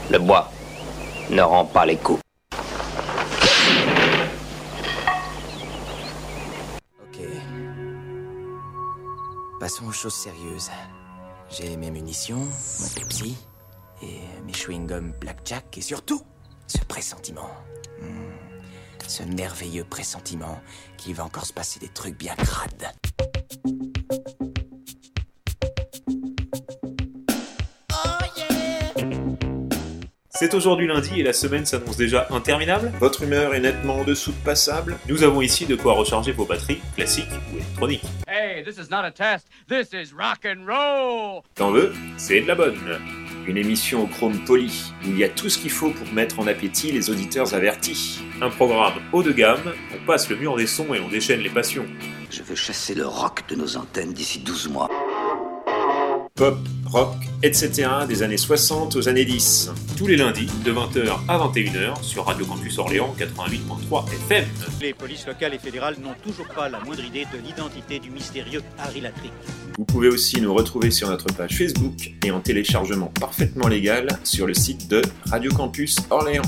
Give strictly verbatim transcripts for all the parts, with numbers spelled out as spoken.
Le bois ne rend pas les coups. Ok. Passons aux choses sérieuses. J'ai mes munitions, mon Pepsi, et mes chewing-gums Blackjack, et surtout, ce pressentiment. Hmm. Ce merveilleux pressentiment qu'il va encore se passer des trucs bien crades. C'est aujourd'hui lundi et la semaine s'annonce déjà interminable. Votre humeur est nettement en dessous de passable. Nous avons ici de quoi recharger vos batteries, classiques ou électroniques. Hey, this is not a test, this is rock and roll. T'en veux? C'est de la bonne. Une émission au chrome poli, où il y a tout ce qu'il faut pour mettre en appétit les auditeurs avertis. Un programme haut de gamme, on passe le mur des sons et on déchaîne les passions. Je veux chasser le rock de nos antennes d'ici douze mois. Pop, rock, et cetera des années soixante aux années dix. Tous les lundis, de vingt heures à vingt et une heures, sur Radio Campus Orléans quatre-vingt-huit virgule trois F M. Les polices locales et fédérales n'ont toujours pas la moindre idée de l'identité du mystérieux Harry Latrick. Vous pouvez aussi nous retrouver sur notre page Facebook et en téléchargement parfaitement légal sur le site de Radio Campus Orléans.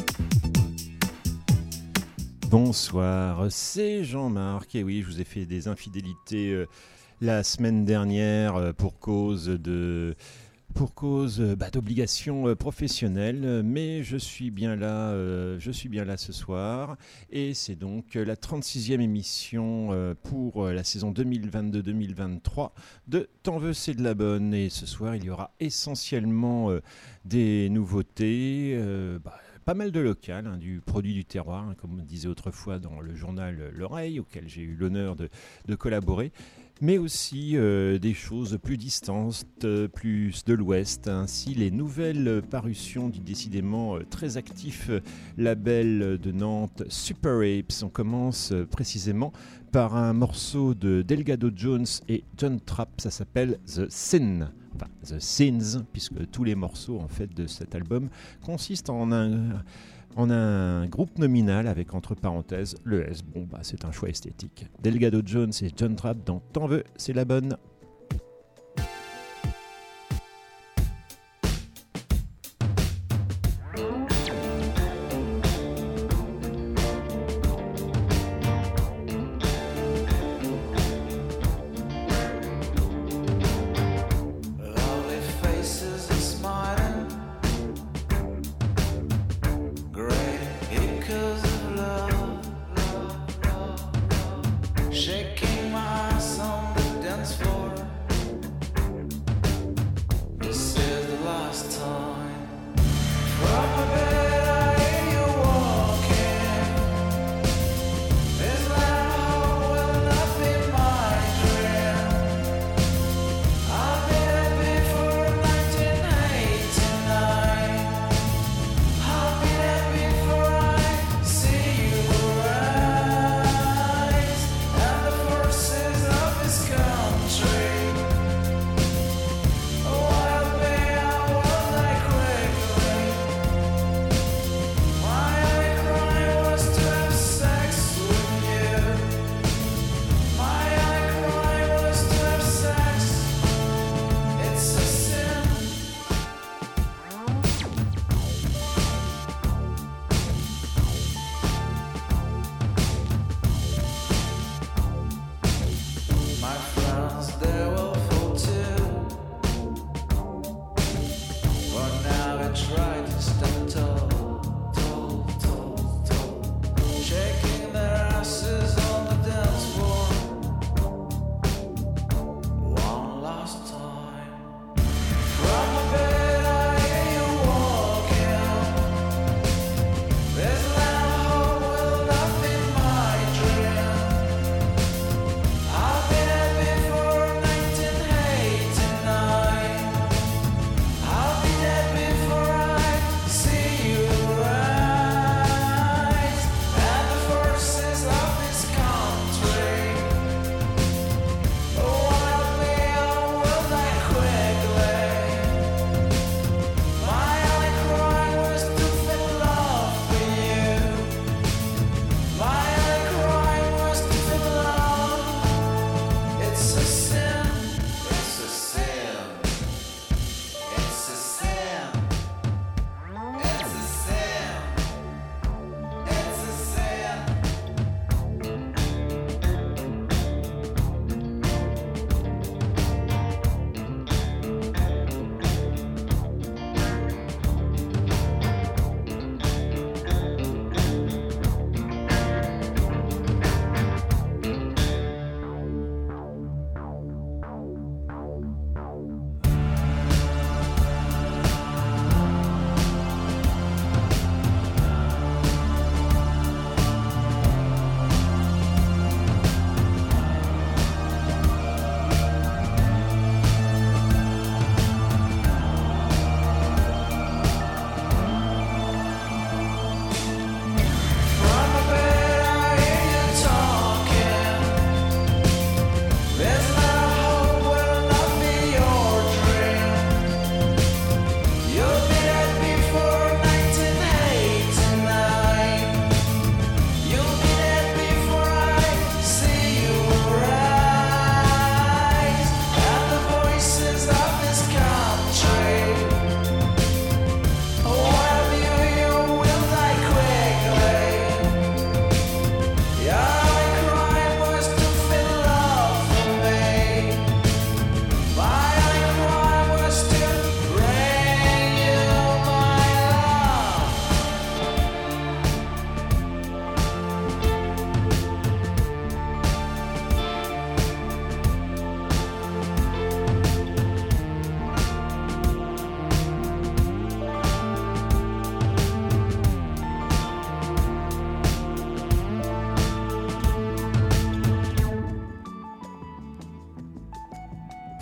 Bonsoir, c'est Jean-Marc, et oui, je vous ai fait des infidélités euh, la semaine dernière euh, pour cause de... pour cause bah, d'obligations euh, professionnelles, mais je suis bien là, euh, je suis bien là ce soir, et c'est donc la trente-sixième émission euh, pour la saison deux mille vingt-deux deux mille vingt-trois de T'en veux, c'est de la bonne, et ce soir il y aura essentiellement euh, des nouveautés, euh, bah, pas mal de local, hein, du produit du terroir, hein, comme on disait autrefois dans le journal L'Oreille, auquel j'ai eu l'honneur de, de collaborer, mais aussi euh, des choses plus distantes, euh, plus de l'Ouest. Ainsi, les nouvelles parutions du décidément euh, très actif euh, label de Nantes Super Apes. On commence euh, précisément par un morceau de Delgado Jones et John Trapp, ça s'appelle The Sin. Enfin, The Sins, puisque tous les morceaux en fait de cet album consistent en un, en un groupe nominal avec entre parenthèses le S. Bon, bah, c'est un choix esthétique. Delgado Jones et John Trapp dans T'en veux, c'est la bonne. Shaking my on the dance floor.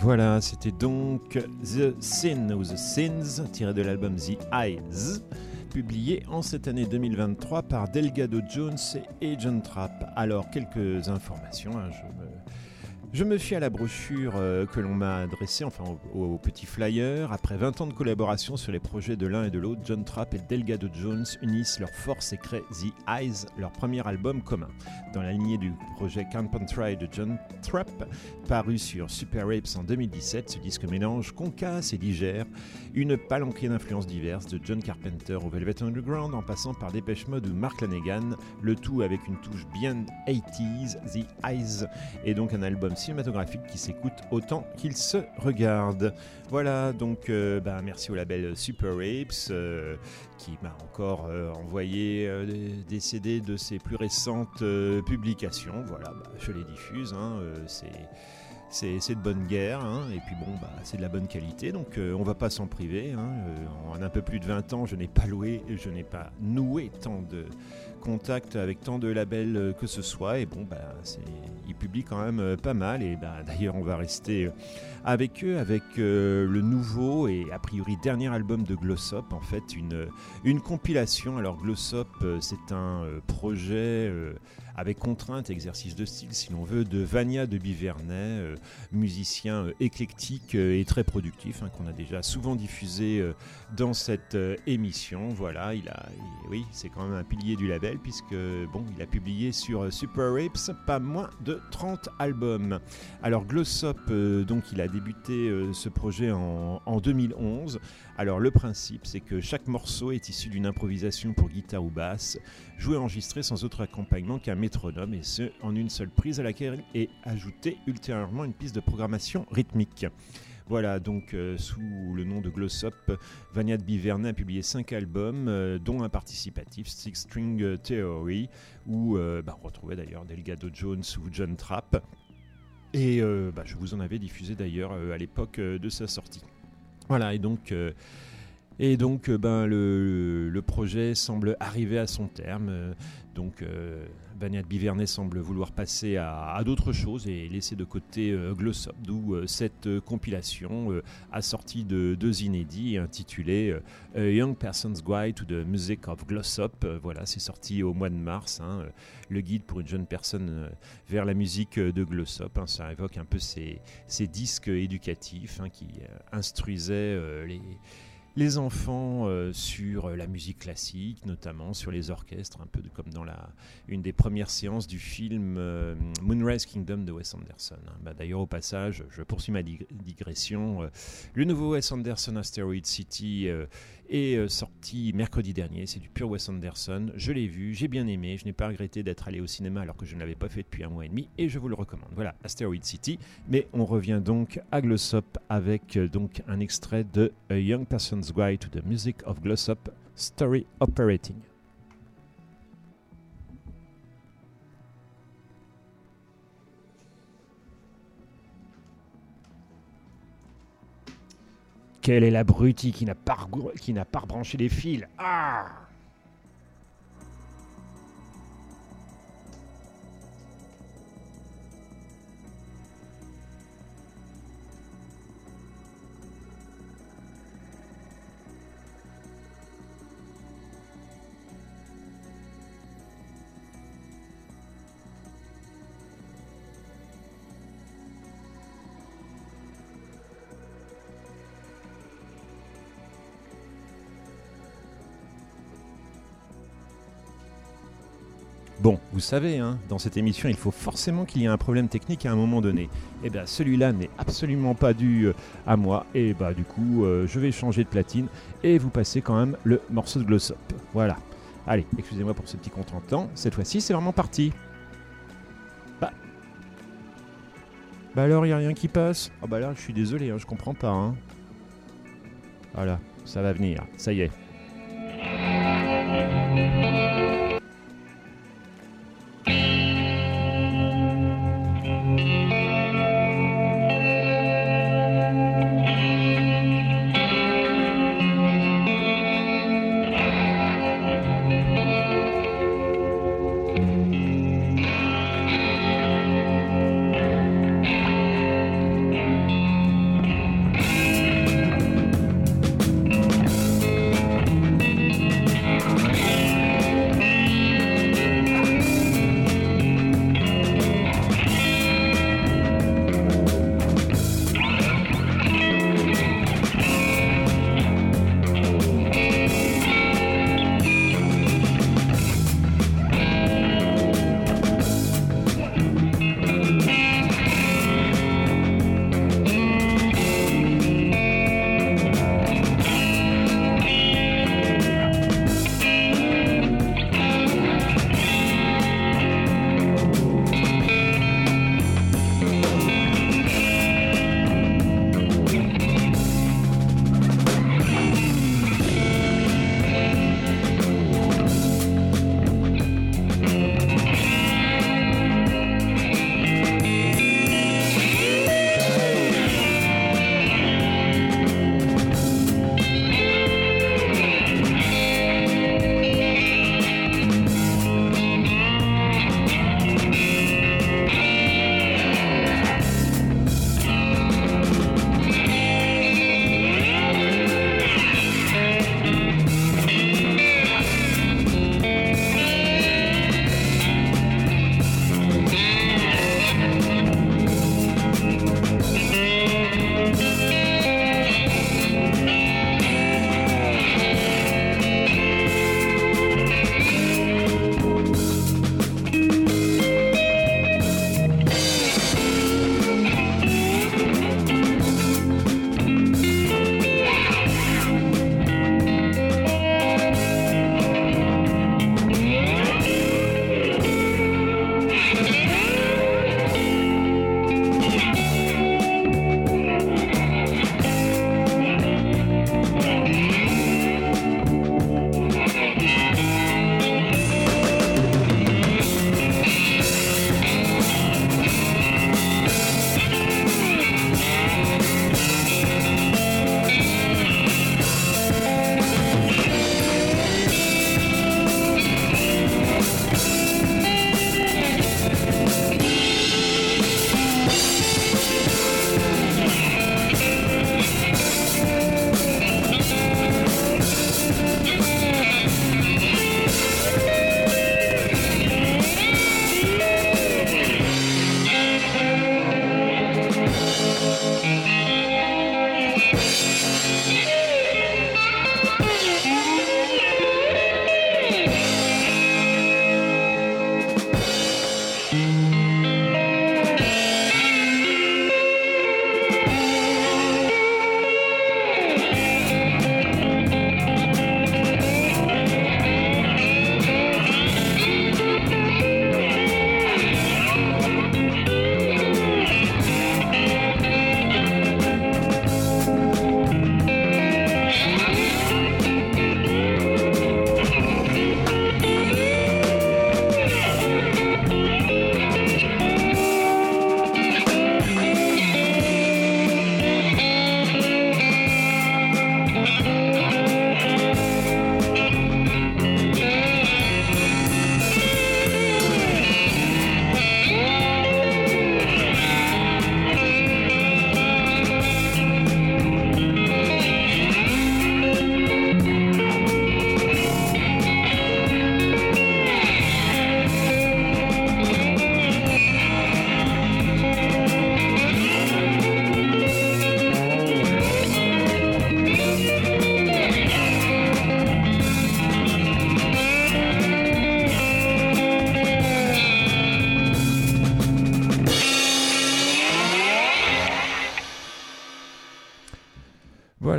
Voilà, c'était donc The Sin ou The Sins, tiré de l'album The Eyes, publié en cette année deux mille vingt-trois par Delgado Jones et John Trapp. Alors, quelques informations, hein, je me... Je me fie à la brochure euh, que l'on m'a adressée, enfin au, au petit flyer. Après vingt ans de collaboration sur les projets de l'un et de l'autre, John Trapp et Delgado Jones unissent leurs forces et créent The Eyes, leur premier album commun. Dans la lignée du projet Camp and Try de John Trapp, paru sur Super Apes en deux mille dix-sept, ce disque mélange concasse et digère une palanquée d'influences diverses, de John Carpenter au Velvet Underground, en passant par Depeche Mode ou Mark Lanegan, le tout avec une touche bien eighties. The Eyes est donc un album cinématographique qui s'écoute autant qu'il se regarde. Voilà, donc euh, bah, merci au label Super Apes euh, qui m'a encore euh, envoyé euh, des C D de ses plus récentes euh, publications. Voilà, bah, je les diffuse, hein, euh, c'est... C'est, c'est de bonne guerre, hein, et puis bon, bah, c'est de la bonne qualité, donc euh, on va pas s'en priver. Hein, euh, en un peu plus de vingt ans, je n'ai pas loué, je n'ai pas noué tant de contacts avec tant de labels euh, que ce soit, et bon, bah, c'est, ils publient quand même euh, pas mal, et bah, d'ailleurs on va rester euh, avec eux, avec euh, le nouveau et a priori dernier album de Glossop, en fait, une, une compilation. Alors Glossop, euh, c'est un euh, projet... Euh, avec contrainte, exercice de style si l'on veut, de Vania de Bivernais, euh, musicien euh, éclectique euh, et très productif, hein, qu'on a déjà souvent diffusé euh, dans cette euh, émission. Voilà, il a, il, oui, c'est quand même un pilier du label puisque bon, il a publié sur euh, Super Apes pas moins de trente albums. Alors Glossop, euh, donc il a débuté euh, ce projet en, en deux mille onze. Alors le principe, c'est que chaque morceau est issu d'une improvisation pour guitare ou basse, joué et enregistré sans autre accompagnement qu'un métronome, et ce en une seule prise à laquelle est ajoutée ultérieurement une piste de programmation rythmique. Voilà, donc euh, sous le nom de Glossop, Vania de Bivernais a publié cinq albums, euh, dont un participatif, Six String Theory, où euh, bah, on retrouvait d'ailleurs Delgado Jones ou John Trapp, et euh, bah, je vous en avais diffusé d'ailleurs euh, à l'époque euh, de sa sortie. Voilà, et donc, euh, et donc euh, ben, le, le projet semble arriver à son terme. Euh, donc, euh, Vania de Bivernais semble vouloir passer à, à d'autres choses et laisser de côté euh, Glossop, d'où euh, cette euh, compilation euh, assortie de deux inédits intitulée euh, A Young Person's Guide to the Music of Glossop. Euh, voilà, c'est sorti au mois de mars. Hein, euh, le guide pour une jeune personne euh, vers la musique euh, de Glossop. Hein, ça évoque un peu ces, ces disques éducatifs hein, qui euh, instruisaient euh, les... Les enfants euh, sur la musique classique, notamment sur les orchestres, un peu de, comme dans la, une des premières séances du film euh, Moonrise Kingdom de Wes Anderson. Hein. Bah, d'ailleurs, au passage, je poursuis ma dig- digression. Euh, le nouveau Wes Anderson Asteroid City euh, est euh, sorti mercredi dernier. C'est du pur Wes Anderson. Je l'ai vu, j'ai bien aimé. Je n'ai pas regretté d'être allé au cinéma alors que je ne l'avais pas fait depuis un mois et demi et je vous le recommande. Voilà, Asteroid City. Mais on revient donc à Glossop avec euh, donc un extrait de A Young Person's Guide to the Music of Glossop, Story Operating. Quelle est l'abruti qui n'a pas, qui n'a pas rebranché les fils? Ah! Bon, vous savez, hein, dans cette émission, il faut forcément qu'il y ait un problème technique à un moment donné. Et bien, celui-là n'est absolument pas dû euh, à moi. Et bah, du coup, euh, je vais changer de platine et vous passer quand même le morceau de Glossop. Voilà. Allez, excusez-moi pour ce petit contretemps. Cette fois-ci, c'est vraiment parti. Bah, bah alors, il n'y a rien qui passe. Ah bah là, je suis désolé, hein, je comprends pas. Hein. Voilà, ça va venir. Ça y est.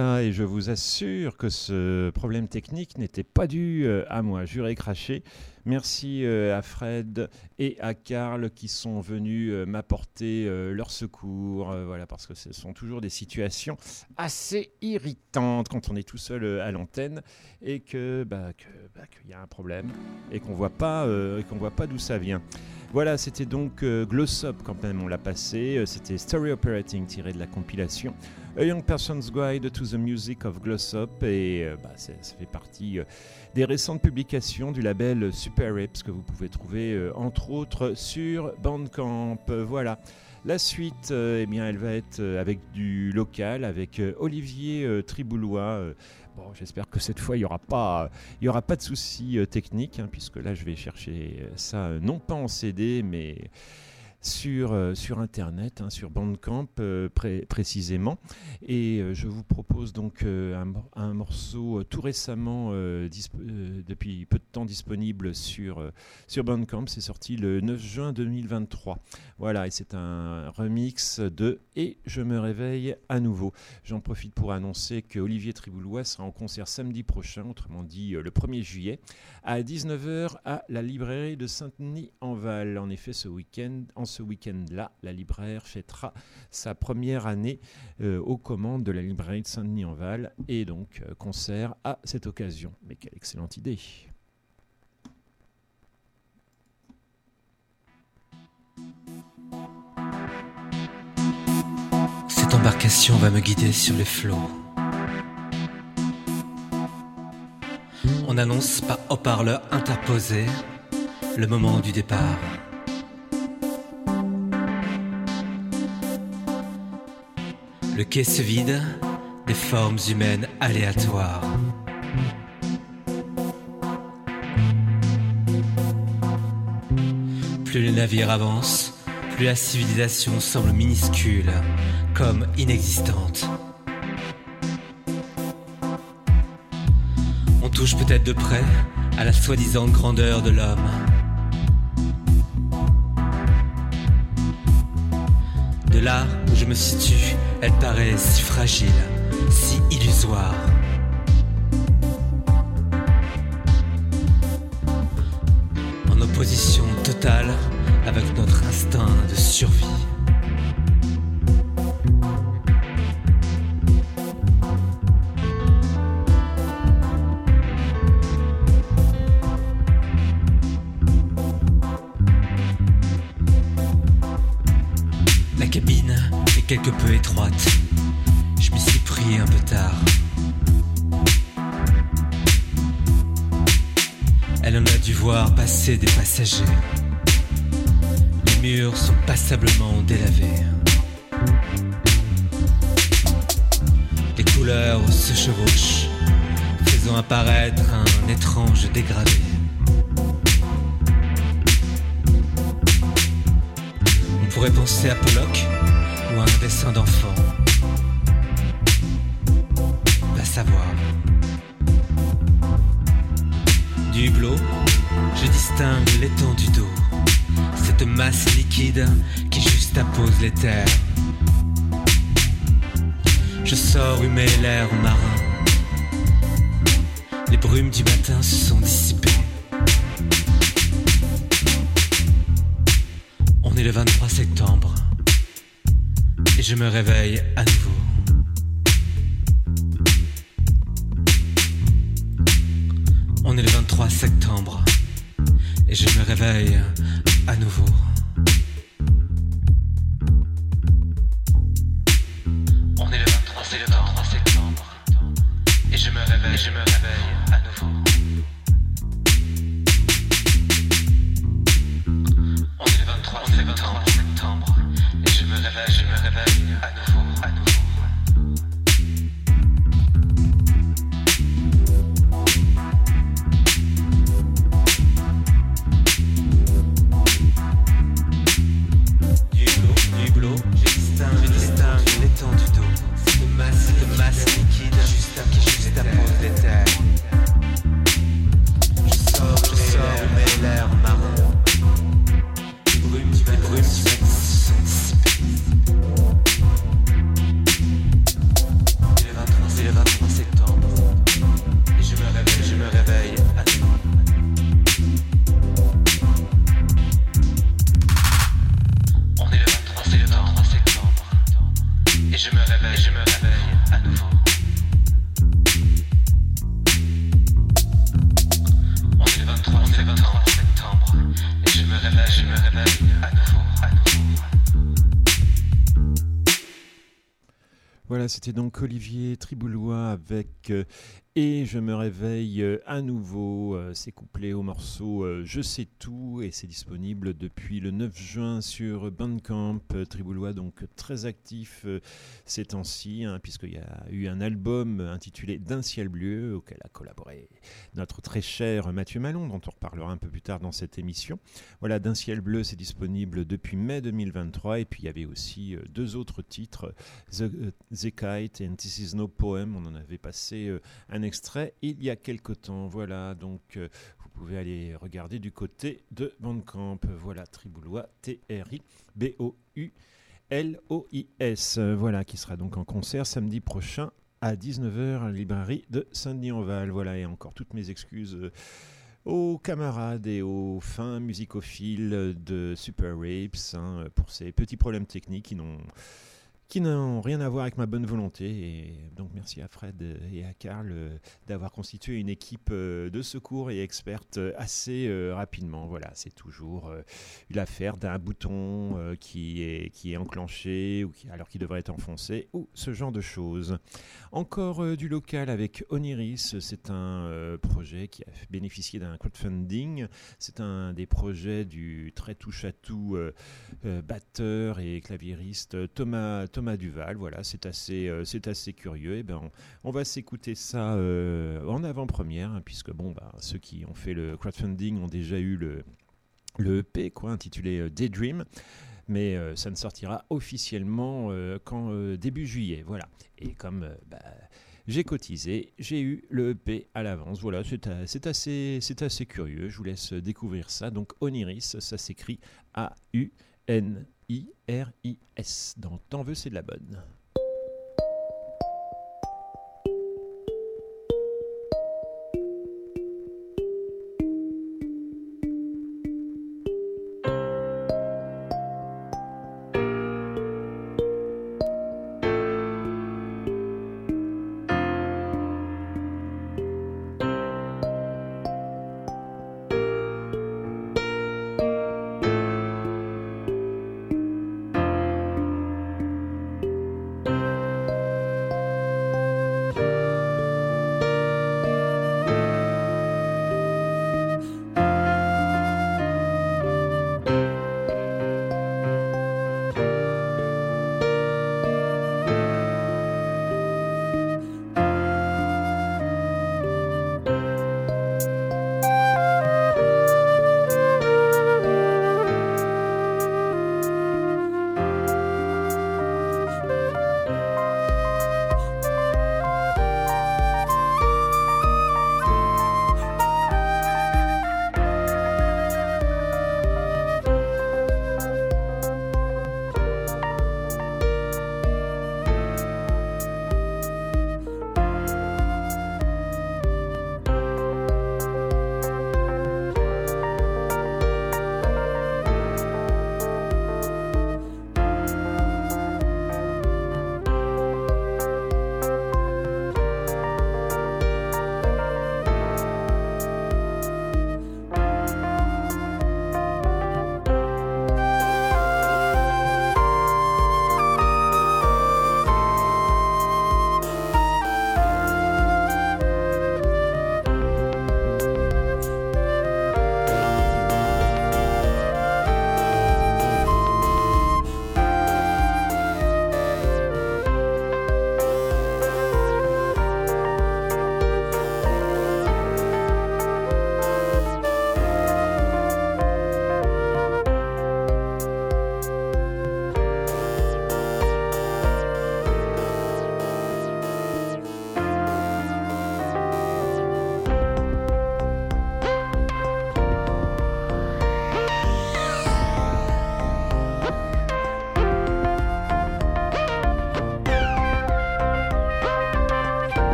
Voilà, et je vous assure que ce problème technique n'était pas dû euh, à moi, juré craché. Merci euh, à Fred et à Karl qui sont venus euh, m'apporter euh, leur secours, euh, voilà, parce que ce sont toujours des situations assez irritantes quand on est tout seul euh, à l'antenne et que, bah, que, bah, qu'il y a un problème et qu'on voit pas, euh, et qu'on voit pas d'où ça vient. Voilà, c'était donc euh, Glossop quand même, on l'a passé, euh, c'était Story Operating tiré de la compilation A Young Person's Guide to the Music of Glossop, et euh, bah, ça fait partie euh, des récentes publications du label Super Rips que vous pouvez trouver euh, entre autres sur Bandcamp. Euh, voilà. La suite, euh, eh bien, elle va être euh, avec du local, avec euh, Olivier euh, Triboulois. Euh, bon, j'espère que cette fois, il n'y aura pas, il y aura pas de soucis euh, techniques, hein, puisque là, je vais chercher ça, euh, non pas en C D, mais sur, euh, sur Internet, hein, sur Bandcamp euh, pré- précisément. Et euh, je vous propose donc euh, un, un morceau euh, tout récemment, euh, disp- euh, depuis peu de temps disponible sur, euh, sur Bandcamp. C'est sorti le neuf juin deux mille vingt-trois. Voilà, et c'est un remix de « Et je me réveille à nouveau ». J'en profite pour annoncer que Olivier Triboulois sera en concert samedi prochain, autrement dit euh, le premier juillet, à dix-neuf heures à la librairie de Saint-Denis-en-Val. En effet, ce week-end, en ce week-end-là, la libraire fêtera sa première année euh, aux commandes de la librairie de Saint-Denis-en-Val, et donc euh, concert à cette occasion. Mais quelle excellente idée! Cette embarcation va me guider sur les flots. On annonce par haut-parleur interposé le moment du départ. Le quai se vide des formes humaines aléatoires. Plus le navire avance, plus la civilisation semble minuscule, comme inexistante. On touche peut-être de près à la soi-disant grandeur de l'homme. De là où je me situe, elle paraît si fragile, si illusoire. En opposition totale avec notre instinct de survie. La cabine est quelque peu étroite. Je m'y suis pris un peu tard. Elle en a dû voir passer des passagers. Les murs sont passablement délavés. Les couleurs se chevauchent, faisant apparaître un étrange dégradé. On pourrait penser à Pollock ou à un dessin d'enfant. Va savoir. Du hublot, je distingue l'étendue d'eau, cette masse liquide qui juxtapose les terres. Je sors humer l'air marin. Les brumes du matin se sont dissipées. On est le vingt-trois septembre et je me réveille à nouveau. On est le vingt-trois septembre et je me réveille à nouveau. On est le vingt-trois septembre et je me réveille, je me réveille à nouveau. On est le vingt-trois septembre et je me réveille, je me réveille à nouveau, à nouveau. L'étendue d'eau, cette masse, cette masse liquide, juste à, qui juste appose les terres. c'était donc Olivier Triboulois avec euh, Et je me réveille euh, à nouveau. Euh, c'est couplé au morceau euh, Je sais tout et c'est disponible depuis le neuf juin sur Bandcamp. Euh, Triboulois donc très actif euh, ces temps-ci, hein, puisqu'il y a eu un album intitulé D'un ciel bleu auquel a collaboré notre très cher Mathieu Malon, dont on reparlera un peu plus tard dans cette émission. Voilà, D'un ciel bleu, c'est disponible depuis mai deux mille vingt-trois et puis il y avait aussi euh, deux autres titres, The, uh, The Kite et This Is No Poem. On en avait passé euh, un extrait il y a quelque temps. Voilà, donc euh, vous pouvez aller regarder du côté de Bandcamp. Voilà, Triboulois, T R I B O U L O I S. Euh, voilà, qui sera donc en concert samedi prochain à dix-neuf heures à la librairie de Saint-Denis-en-Val. Voilà, et encore toutes mes excuses euh, aux camarades et aux fins musicophiles de Super Rapes hein, pour ces petits problèmes techniques qui n'ont qui n'ont rien à voir avec ma bonne volonté. Et donc merci à Fred et à Karl euh, d'avoir constitué une équipe euh, de secours et experte euh, assez euh, rapidement. Voilà, c'est toujours euh, l'affaire d'un bouton euh, qui, est, qui est enclenché ou qui, alors qu'il devrait être enfoncé ou ce genre de choses. Encore euh, du local avec Oniris, c'est un euh, projet qui a bénéficié d'un crowdfunding. C'est un des projets du très touche-à-tout euh, euh, batteur et claviériste Thomas, Thomas Duval. Voilà, c'est assez, euh, c'est assez curieux. Et ben, on, on va s'écouter ça euh, en avant-première, hein, puisque bon, bah, ceux qui ont fait le crowdfunding ont déjà eu le, le E P quoi, intitulé euh, Daydream. Mais euh, ça ne sortira officiellement euh, qu'en euh, début juillet. Voilà. Et comme euh, bah, j'ai cotisé, j'ai eu le E P à l'avance. Voilà, c'est, a, c'est, assez, c'est assez curieux. Je vous laisse découvrir ça. Donc Oniris, ça s'écrit A U N I R I S. Dans T'en veux, c'est de la bonne.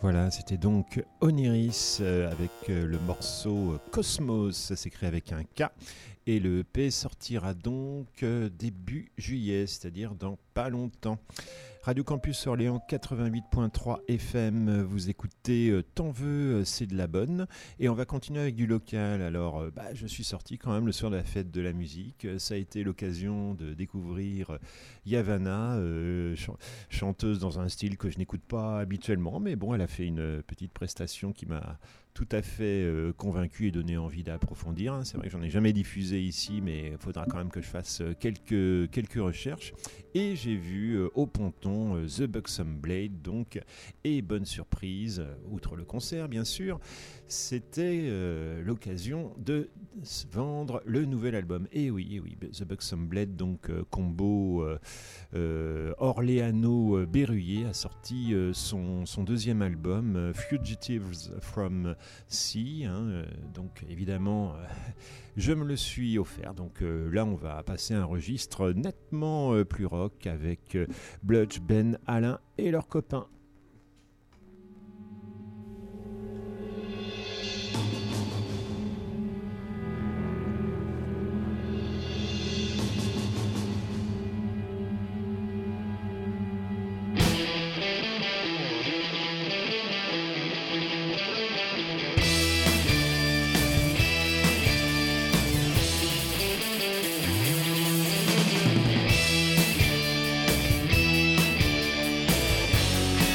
Voilà, c'était donc Oniris euh, avec euh, le morceau Cosmos, ça s'écrit avec un K. Et le E P sortira donc euh, début juillet, c'est-à-dire dans pas longtemps. Radio Campus Orléans quatre-vingt-huit point trois F M, vous écoutez euh, T'en veux, euh, c'est de la bonne. Et on va continuer avec du local. Alors, euh, bah, je suis sorti quand même le soir de la fête de la musique. Euh, ça a été l'occasion de découvrir euh, Yavanna, euh, ch- chanteuse dans un style que je n'écoute pas habituellement. Mais bon, elle a fait une euh, petite prestation qui m'a tout à fait euh, convaincu et donné envie d'approfondir. Hein. C'est vrai que j'en ai jamais diffusé ici, mais il faudra quand même que je fasse euh, quelques, quelques recherches. Et j'ai vu euh, au ponton euh, The Buxom Blade, donc, et bonne surprise, euh, outre le concert bien sûr, c'était euh, l'occasion de vendre le nouvel album. Et oui, et oui, The Buxom Blade, donc euh, combo euh, euh, Orléano-Berruyer, a sorti euh, son, son deuxième album, euh, Fugitives from Sea. Hein, euh, donc évidemment, euh, je me le suis offert. Donc euh, là, on va passer un registre nettement euh, plus rock avec euh, Bludge, Ben, Alain et leurs copains. Thank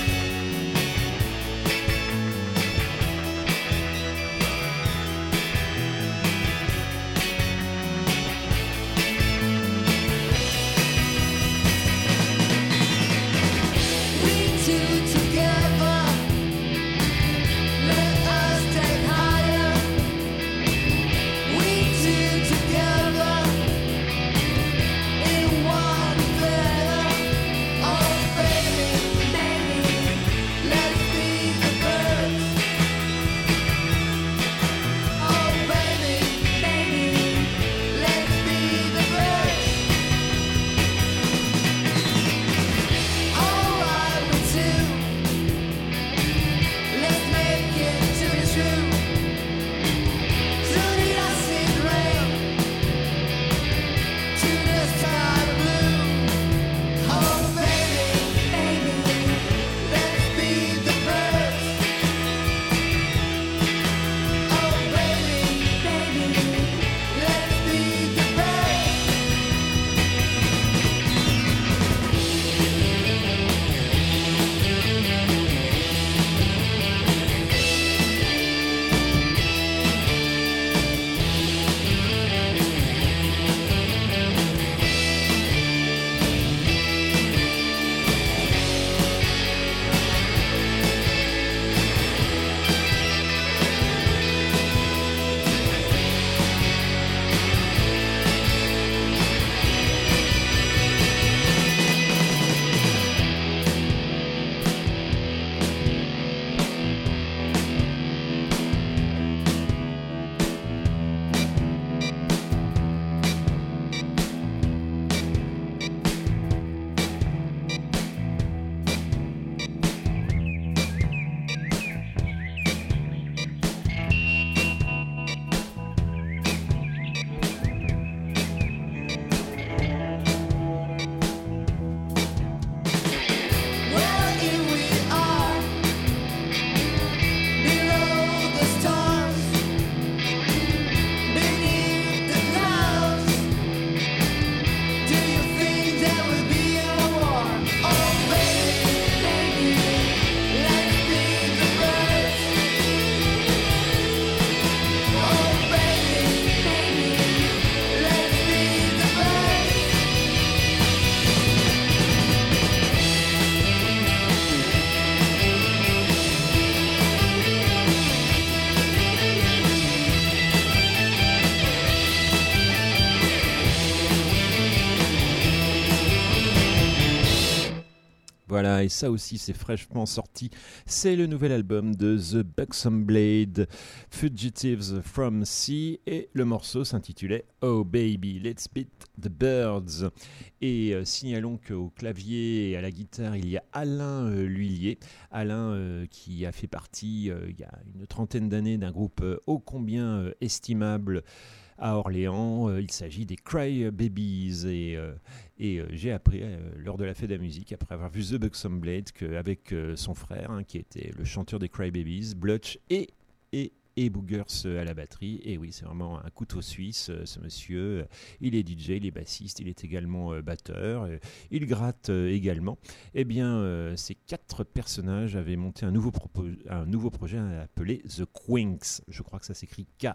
Voilà, et ça aussi c'est fraîchement sorti. C'est le nouvel album de The Buxom Blade, Fugitives from Sea, et le morceau s'intitulait Oh Baby, Let's Beat the Birds. Et euh, signalons qu'au clavier et à la guitare, il y a Alain euh, L'Huillier. Alain euh, qui a fait partie euh, il y a une trentaine d'années d'un groupe euh, ô combien euh, estimable à Orléans. Euh, il s'agit des Cry Babies. Et, euh, et euh, j'ai appris euh, lors de la fête de la musique, après avoir vu The Buxom Blade, qu'avec euh, son frère, hein, qui était le chanteur des Cry Babies, Blutch et, et, et Boogers à la batterie. Et oui, c'est vraiment un couteau suisse, euh, ce monsieur. Il est D J, il est bassiste, il est également euh, batteur. Euh, il gratte euh, également. Eh bien, euh, ces quatre personnages avaient monté un nouveau, propos- un nouveau projet appelé The Quinks. Je crois que ça s'écrit K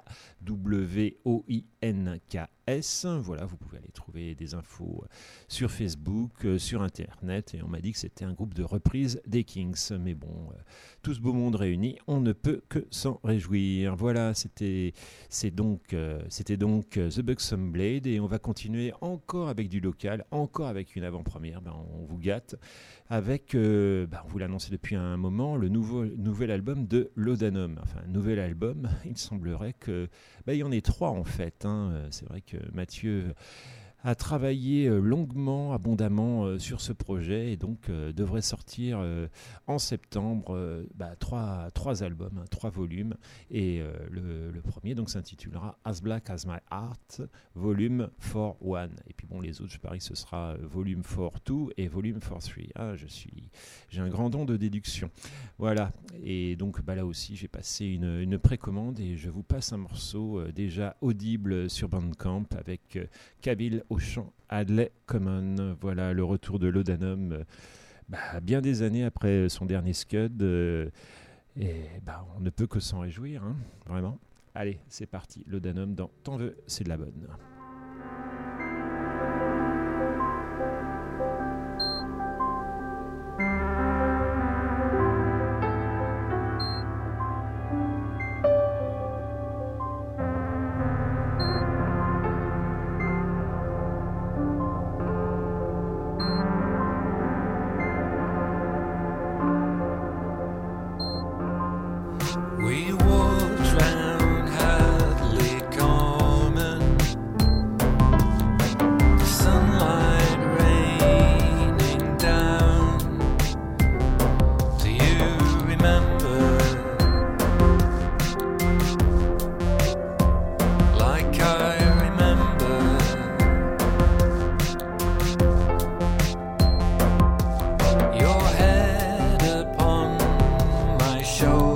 W O I N K S. Voilà, vous pouvez aller trouver des infos sur Facebook, euh, sur Internet. Et on m'a dit que c'était un groupe de reprise des Kings. Mais bon, euh, tout ce beau monde réuni, on ne peut que s'en réjouir. Voilà, c'était, c'est donc, euh, c'était donc euh, The Buxom Blade, et on va continuer encore avec du local, encore avec une avant-première. Ben, on vous gâte avec, euh, ben, on vous l'annonçait depuis un moment, le nouveau, nouvel album de Laudanum. Enfin, un nouvel album, il semblerait que, ben, il y en ait trois en fait. Hein. C'est vrai que Mathieu a travaillé longuement, abondamment euh, sur ce projet, et donc euh, devrait sortir euh, en septembre euh, bah, trois, trois albums, hein, trois volumes, et euh, le, le premier donc s'intitulera As Black As My Heart, volume quatre un. Et puis bon, les autres, je parie que ce sera euh, volume quatre deux et volume quatre trois. Ah, je suis, j'ai un grand don de déduction. Voilà, et donc bah, là aussi, j'ai passé une, une précommande, et je vous passe un morceau euh, déjà audible sur Bandcamp avec euh, Kabil au chant Hadley Common. Voilà le retour de Laudanum, euh, bah, bien des années après son dernier Scud, euh, et bah, on ne peut que s'en réjouir, hein, vraiment. Allez, c'est parti, Laudanum dans T'en veux, c'est de la bonne. We walked round Hadley Common, the sunlight raining down. Do you remember? Like I remember. Your head upon my shoulder.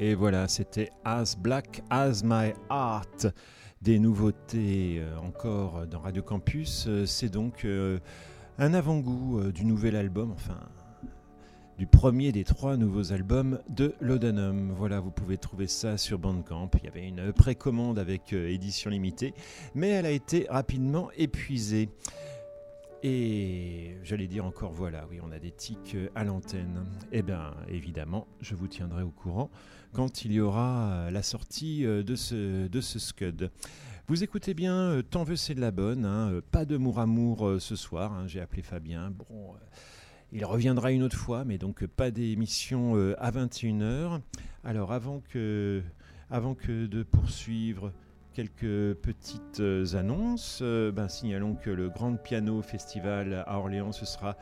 Et voilà, c'était As Black As My Heart. Des nouveautés euh, encore dans Radio Campus. Euh, c'est donc euh, un avant-goût euh, du nouvel album, enfin du premier des trois nouveaux albums de Laudanum. Voilà, vous pouvez trouver ça sur Bandcamp. Il y avait une précommande avec euh, édition limitée, mais elle a été rapidement épuisée. Et j'allais dire encore voilà, oui, on a des tics à l'antenne. Eh bien, évidemment, je vous tiendrai au courant quand il y aura la sortie de ce, de ce Scud. Vous écoutez bien, tant veut c'est de la bonne, hein, pas de Mour Amour ce soir, hein, j'ai appelé Fabien. Bon, il reviendra une autre fois, mais donc pas d'émission à vingt et une heures. Alors, avant que, avant que de poursuivre... Quelques petites euh, annonces. Euh, ben, signalons que le Grand Piano Festival à Orléans, ce sera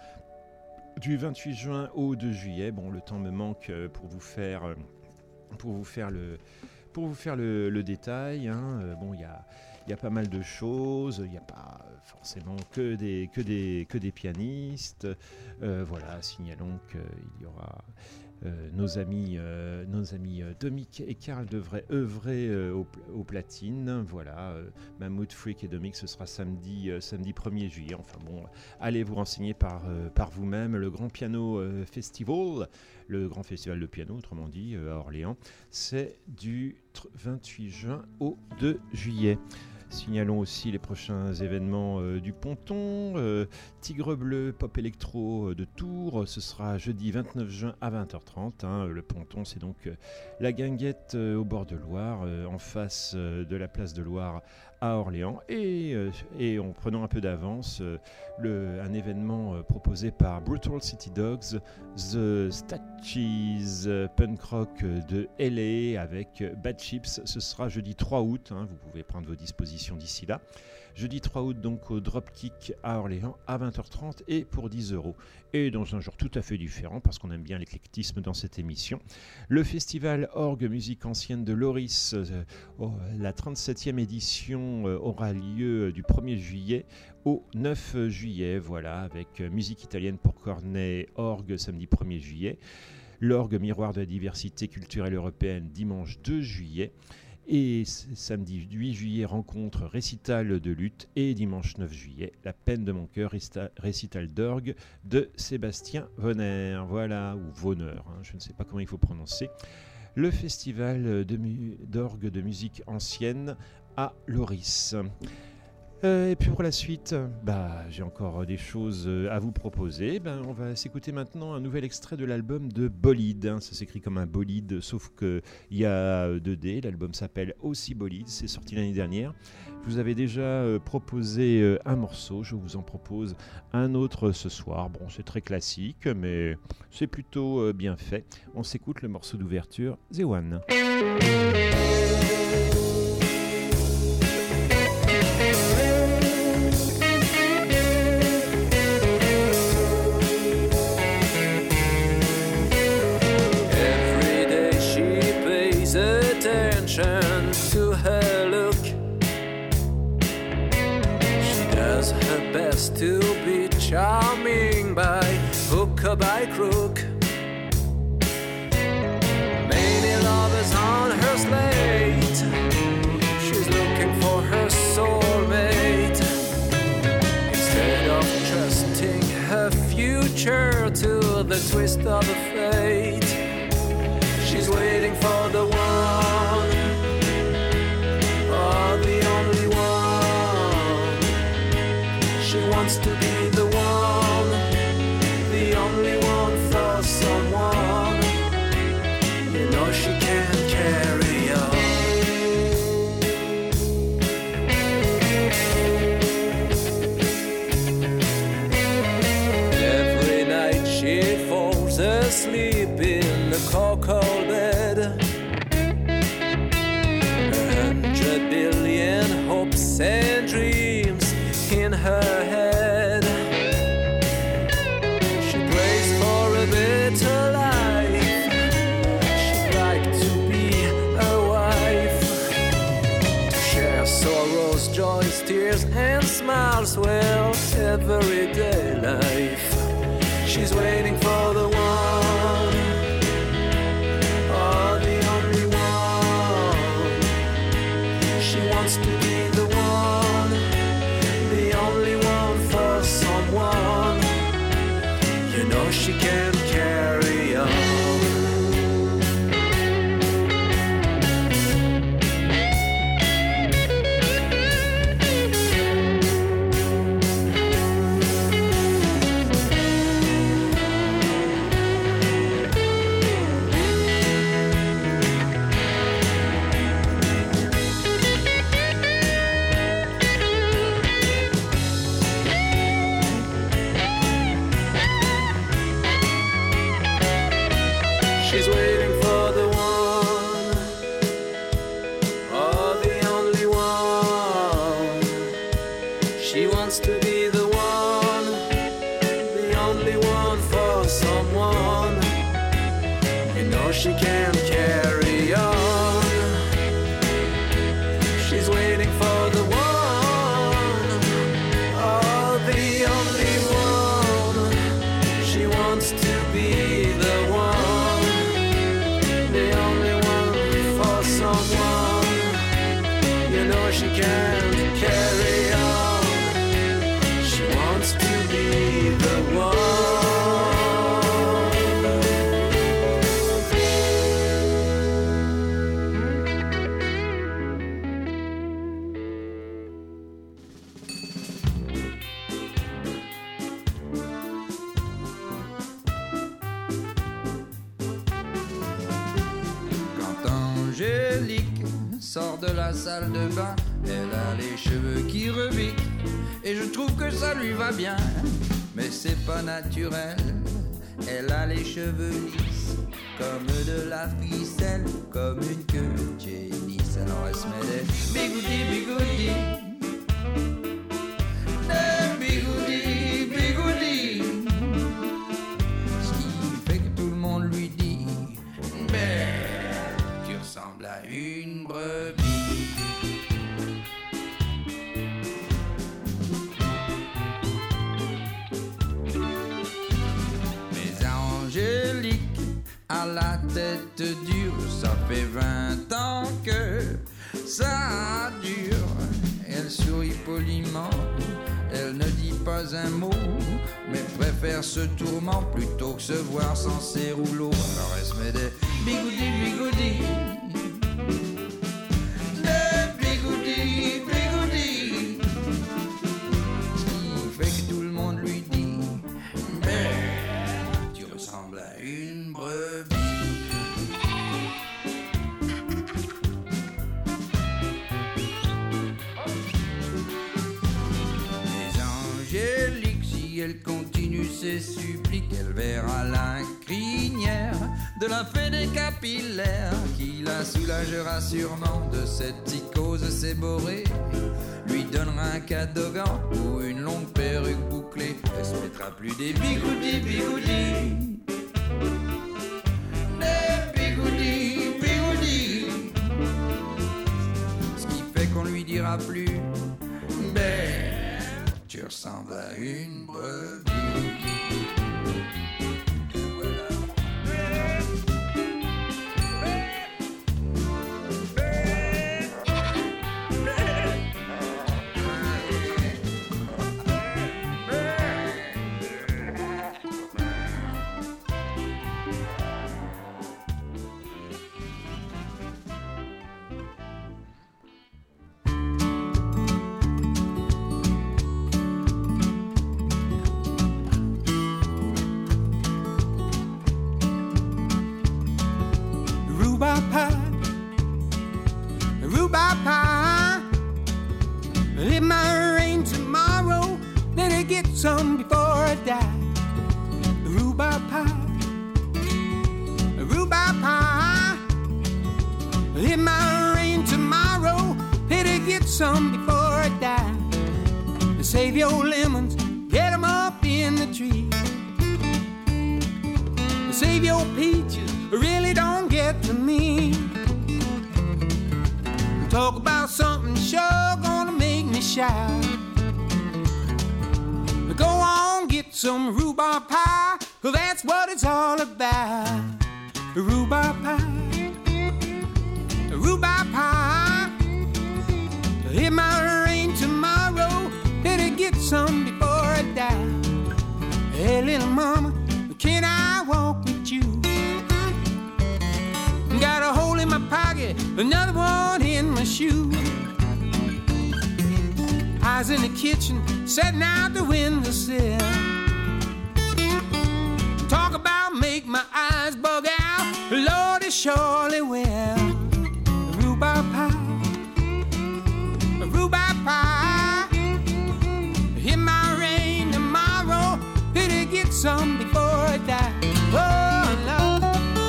du vingt-huit juin au deux juillet. Bon, le temps me manque euh, pour vous faire, euh, pour vous faire le, pour vous faire le, le détail. Hein. Euh, bon, il y a, il y a pas mal de choses. Il n'y a pas forcément que des, que des, que des pianistes. Euh, voilà, signalons qu'il y aura. Euh, nos amis, euh, nos amis euh, Dominique et Karl devraient œuvrer euh, au, au platine. Voilà, euh, Mammouth, Freak et Dominique, ce sera samedi, euh, samedi premier juillet. Enfin bon, allez vous renseigner par, euh, par vous-même. Le Grand Piano euh, Festival, le grand festival de piano, autrement dit, euh, à Orléans, c'est du vingt-huit juin au deux juillet. Signalons aussi les prochains événements euh, du Ponton, euh, Tigre Bleu, Pop Electro euh, de Tours, ce sera jeudi vingt-neuf juin à vingt heures trente. Hein. Le Ponton, c'est donc euh, la guinguette euh, au bord de Loire, euh, en face euh, de la place de Loire à Orléans. Et, euh, et en prenant un peu d'avance, euh, le, un événement euh, proposé par Brutal City Dogs, The Statues euh, Punk Rock de L A avec euh, Bad Chips. Ce sera jeudi trois août, hein, vous pouvez prendre vos dispositions d'ici là. Jeudi trois août donc au Dropkick à Orléans à vingt heures trente et pour dix euros. Et dans un genre tout à fait différent parce qu'on aime bien l'éclectisme dans cette émission, le festival Orgue Musique Ancienne de Loris, euh, oh, la trente-septième édition euh, aura lieu du premier juillet au neuf juillet, voilà, avec euh, musique italienne pour cornet orgue samedi premier juillet, l'orgue Miroir de la diversité culturelle européenne dimanche deux juillet, et samedi huit juillet, rencontre récital de lutte. Et dimanche neuf juillet, La peine de mon cœur, récital d'orgue de Sébastien Vonner. Voilà, ou Vonner, hein, je ne sais pas comment il faut prononcer. Le festival de mu- d'orgue de musique ancienne à Loris. Euh, et puis pour la suite, bah, j'ai encore des choses à vous proposer. Ben, on va s'écouter maintenant un nouvel extrait de l'album de Bolide. Hein. Ça s'écrit comme un bolide, sauf qu'il y a deux D. L'album s'appelle aussi Bolide, c'est sorti l'année dernière. Je vous avais déjà euh, proposé euh, un morceau, je vous en propose un autre ce soir. Bon, c'est très classique, mais c'est plutôt euh, bien fait. On s'écoute le morceau d'ouverture, The One. To her look, she does her best to be charming by hook or by crook. Many lovers on her slate, she's looking for her soulmate. Instead of trusting her future to the twist of a fate, she's waiting for the one. To be the one, the only one for someone. You know she can't carry on. Every night she falls asleep in the cocoa bed. A hundred billion hopes and dreams in her head. Joys, tears and smiles, well, everyday life. She's waiting for the one, oh, the only wants to be the one, the only one for someone. You know she can carry on. She's waiting for the one, oh, the only one. She wants to be the one, the only one for someone. You know she can carry on. She's waiting for the one, oh, the only one. She wants to be the one, someone. You know she can carry on. She wants to be the one. Sort de la salle de bain, elle a les cheveux qui rebiquent, et je trouve que ça lui va bien, mais c'est pas naturel. Elle a les cheveux lisses, comme de la ficelle, comme une queue de génisse. Alors elle se met des bigoudis, bigoudis, des bigoudis, bigoudis, ce qui fait que tout le monde lui dit, mais tu ressembles à une brebis. Mais Angélique a la tête dure, ça fait vingt ans que ça dure. Elle sourit poliment, elle ne dit pas un mot, mais préfère ce tourment plutôt que se voir sans ses rouleaux. Alors elle se met des bigoudis, bigoudis, des bigoudis, bigoudis, ce qui fait que tout le monde lui dit, mais tu ressembles à une brebis. Si elle continue ses suppliques, elle verra la crinière de la fée des capillaires qui la soulagera sûrement de cette psychose séborrée. Lui donnera un cadogan ou une longue perruque bouclée. Elle se mettra plus des bigoudis, bigoudis, des bigoudis, bigoudis, ce qui fait qu'on lui dira plus, ben tu ressembles à une brebis. Rhubarb pie, rhubarb pie. It might rain tomorrow, then I get some before I die. Rhubarb pie, rhubarb pie. It might rain tomorrow, better get some before I die. Save your lemons, get 'em up in the tree. Save your peaches, really don't get to me. Talk about something sure gonna make me shout. Go on, get some rhubarb pie, 'cause that's what it's all about. Rhubarb pie, rhubarb pie. some before I die. Hey, little mama, can I walk with you? Got a hole in my pocket, another one in my shoe. I was in the kitchen, sitting out the windowsill. Talk about make my eyes bug out, Lord, it surely will. Rhubarb pie, rhubarb pie. It might rain tomorrow, it'll get some before I die. Oh, Lord.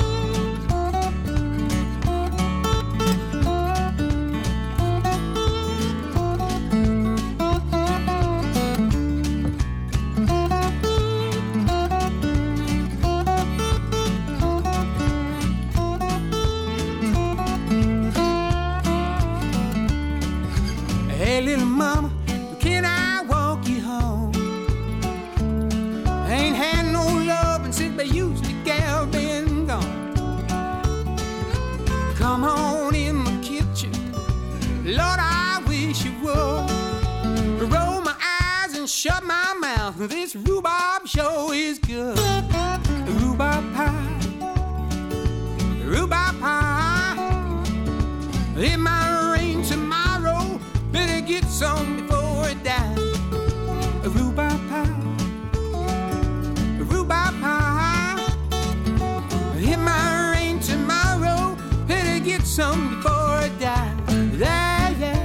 Hey, little mama, can I walk you home? I ain't had no loving since they used to gal been gone. Come on in the kitchen, Lord, I wish you would. Roll my eyes and shut my mouth, this rhubarb show is good. Rhubarb pie, rhubarb pie. It might rain tomorrow, better get some before it dies. A rhubarb pie, a rhubarb pie. It might rain tomorrow, better get some before it dies. Yeah, yeah.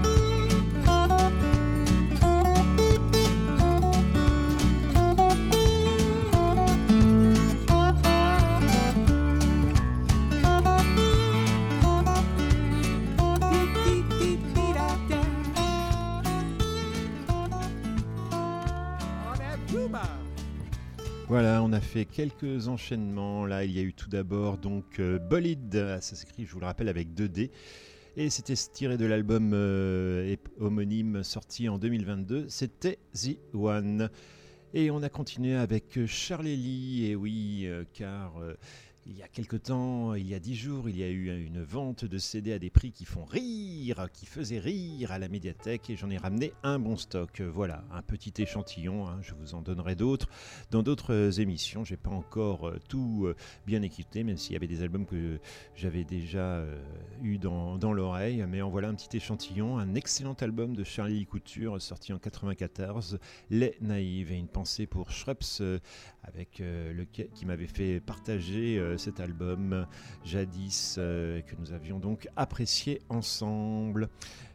Voilà, on a fait quelques enchaînements. Là, il y a eu tout d'abord donc euh, Bolide, ça s'écrit, je vous le rappelle, avec deux D. Et c'était tiré de l'album euh, homonyme sorti en deux mille vingt-deux. C'était The One. Et on a continué avec Charlie Lee. Et oui, euh, car euh, il y a quelque temps, il y a dix jours, il y a eu une vente de C D à des prix qui font rire, qui faisaient rire à la médiathèque, et j'en ai ramené un bon stock. Voilà, un petit échantillon, hein, je vous en donnerai d'autres dans d'autres émissions. J'ai pas encore euh, tout euh, bien écouté, même s'il y avait des albums que j'avais déjà euh, eu dans, dans l'oreille, mais en voilà un petit échantillon, un excellent album de Charlie Lee Couture, sorti en quatre-vingt-quatorze, Les Naïves, et une pensée pour Schrups, euh, avec euh, lequel, qui m'avait fait partager euh, cet album jadis, euh, que nous avions donc apprécié ensemble.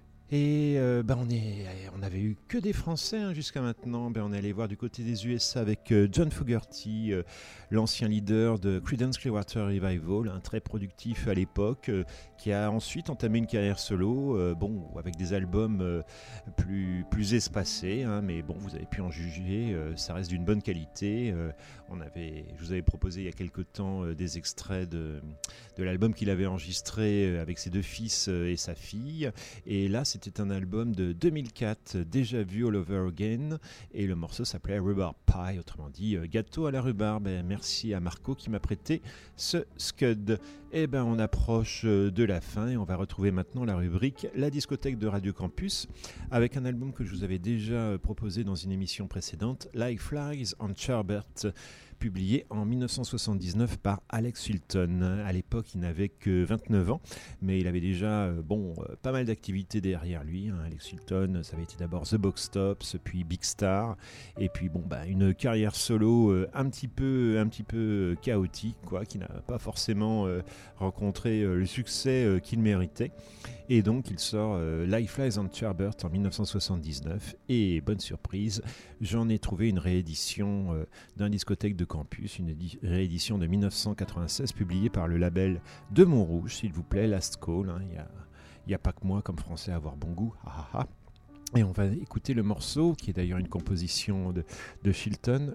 Et euh, ben on, est, on avait eu que des Français hein, jusqu'à maintenant. Ben on est allé voir du côté des U S A avec euh, John Fogerty, euh, l'ancien leader de Creedence Clearwater Revival, un très productif à l'époque, euh, qui a ensuite entamé une carrière solo, euh, bon, avec des albums euh, plus, plus espacés, hein, mais bon, vous avez pu en juger, euh, ça reste d'une bonne qualité. Euh, on avait, je vous avais proposé il y a quelque temps euh, des extraits de, de l'album qu'il avait enregistré euh, avec ses deux fils euh, et sa fille, et là c'est C'était un album de deux mille quatre, Déjà Vu All Over Again, et le morceau s'appelait Rhubarb Pie, autrement dit euh, gâteau à la rhubarbe. Et merci à Marco qui m'a prêté ce scud. Et ben on approche de la fin et on va retrouver maintenant la rubrique La discothèque de Radio Campus avec un album que je vous avais déjà proposé dans une émission précédente, Like Flies on Sherbert, publié en dix-neuf cent soixante-dix-neuf par Alex Chilton. À l'époque, il n'avait que vingt-neuf ans, mais il avait déjà euh, bon, euh, pas mal d'activités derrière lui. Hein. Alex Chilton, ça avait été d'abord The Box Tops, puis Big Star, et puis bon, bah, une carrière solo euh, un petit peu, un petit peu chaotique, quoi, qui n'a pas forcément euh, rencontré euh, le succès euh, qu'il méritait. Et donc, il sort euh, Like Flies on Sherbert en dix-neuf cent soixante-dix-neuf. Et bonne surprise, j'en ai trouvé une réédition euh, d'un discothèque de campus, une édi- réédition de dix-neuf cent quatre-vingt-seize, publiée par le label de Montrouge, s'il vous plaît, Last Call. Hein, il n'y a, a pas que moi comme français à avoir bon goût. Ah, ah, ah. Et on va écouter le morceau, qui est d'ailleurs une composition de, de Chilton,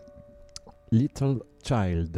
Little Child.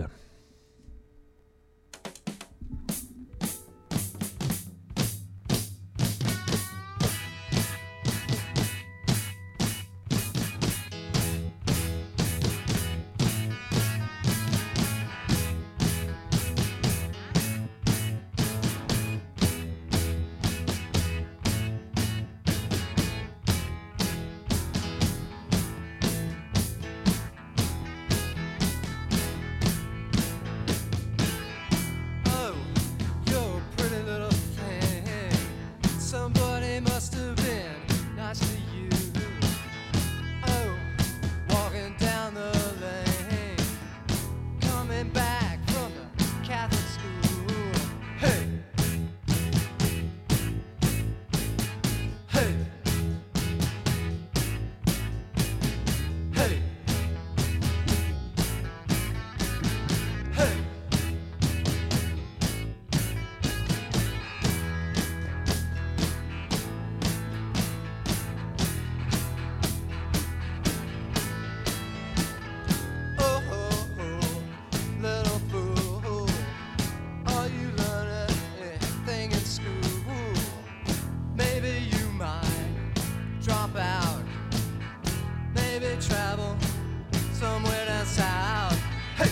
maybe travel somewhere down south. Hey!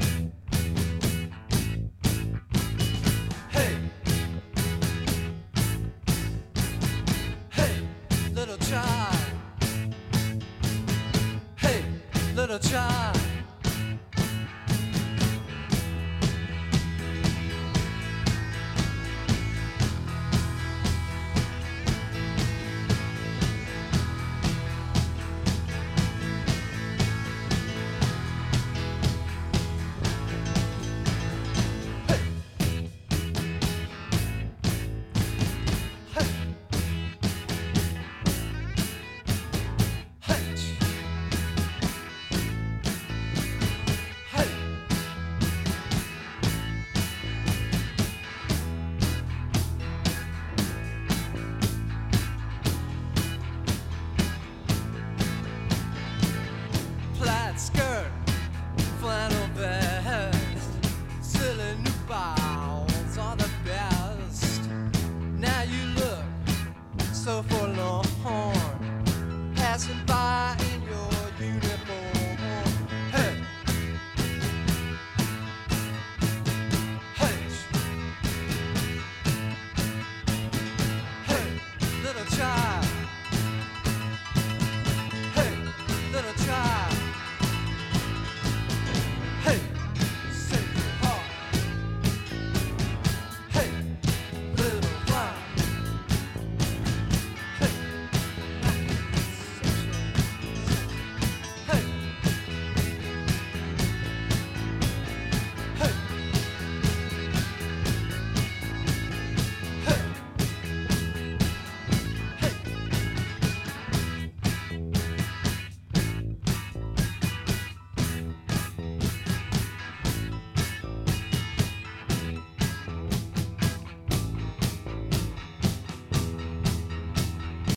Hey! Hey, little child. Hey, little child.